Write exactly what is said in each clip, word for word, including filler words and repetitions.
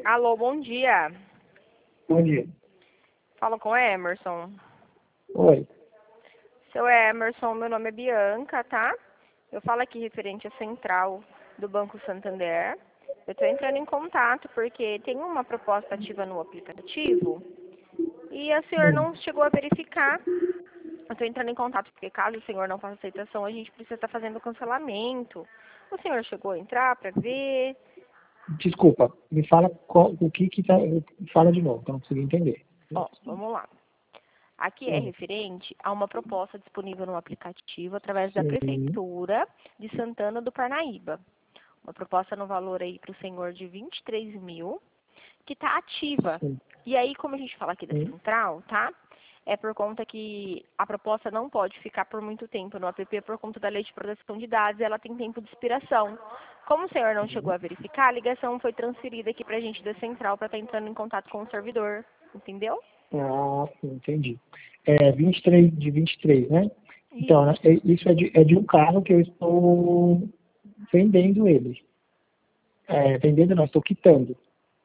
Alô, bom dia. Bom dia. Fala com o Emerson. Oi. Seu Emerson, meu nome é Bianca, tá? Eu falo aqui referente à central do Banco Santander. Eu estou entrando em contato porque tem uma proposta ativa no aplicativo e o senhor Hum. não chegou a verificar. Eu estou entrando em contato porque caso o senhor não faça aceitação, a gente precisa estar fazendo o cancelamento. O senhor chegou a entrar para ver? Desculpa, me fala qual, o que que tá. Fala de novo, que eu não consegui entender. Ó, vamos lá. Aqui é Hum. referente a uma proposta disponível no aplicativo através da Sim. Prefeitura de Santana do Parnaíba. Uma proposta no valor aí para o senhor de vinte e três mil, que está ativa. Sim. E aí, como a gente fala aqui da Sim. central, tá? É por conta que a proposta não pode ficar por muito tempo no app por conta da lei de proteção de dados, ela tem tempo de expiração. Como o senhor não chegou a verificar, a ligação foi transferida aqui para a gente da central para estar entrando em contato com o servidor, entendeu? Ah, sim, entendi. É vinte e três de vinte e três, né? Então, né, Isso. é- isso é de, é de um carro que eu estou vendendo ele. É, vendendo não, estou quitando.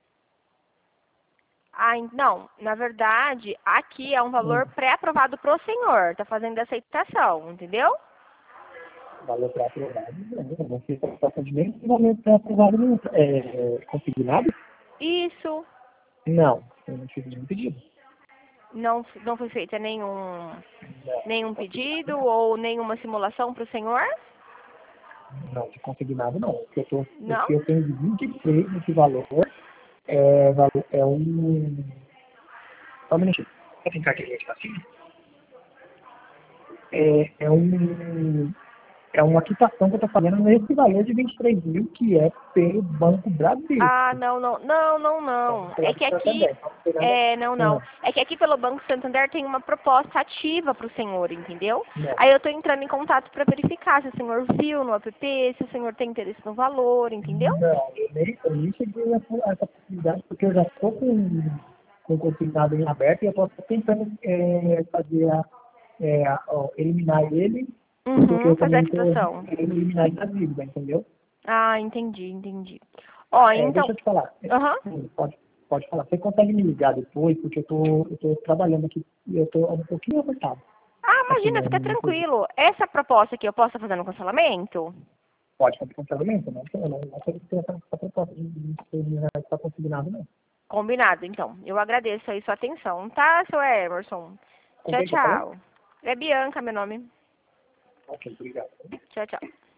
Ah, en- não, na verdade, aqui é um Hum. valor pré-aprovado pro senhor, tá fazendo a aceitação, entendeu? Valor para aprovado. Não, não fiz participação de nenhum valor para aprovado nenhum. É, consignado? Isso. Não, eu não fiz nenhum pedido. Não, f- não foi feita nenhum, Não, nenhum consignado pedido não. ou nenhuma simulação pro senhor? Não, de consignado não. O que eu, tô, o Não? que eu tenho de vinte e três nesse valor é, valor- é um. Só um minutinho. Quer tem carteirinha de vacina? É, é um. É uma quitação que eu estou fazendo nesse valor de vinte e três mil, que é pelo Banco Ah, Bradesco. não, não, não, não, Então, não. sei lá É do que aqui, Santander. Então, não tem nada. é, não, não. Não, É que aqui pelo Banco Santander tem uma proposta ativa pro senhor, entendeu? não. Aí eu tô entrando em contato para verificar se o senhor viu no app, se o senhor tem interesse no valor, entendeu? Não, eu nem, eu nem cheguei a a essa possibilidade, porque eu já estou com, com o consignado em aberto e eu estou tentando é, fazer a, é, a- ó, eliminar ele, porque Uhum, eu fazer a também estou quitação. querendo eliminar ele da dívida, entendeu? Ah, entendi, entendi. Ó, É, deixa então, eu te falar. É, aham. sim, pode, pode falar. Você consegue me ligar depois, porque eu tô, eu tô trabalhando aqui e eu estou um pouquinho apertado Ah, aqui imagina, no, fica no serviço. tranquilo. Essa proposta aqui eu posso fazer no cancelamento? Pode fazer cancelamento? Não, eu não, não sei se tem essa, essa proposta de de seis mil reais está consignado, não. Combinado, então. Eu agradeço aí sua atenção, tá, seu Emerson? Com Tchau, quem que eu falei? tchau. É Bianca, meu nome. Ok, obrigado. Tchau, tchau.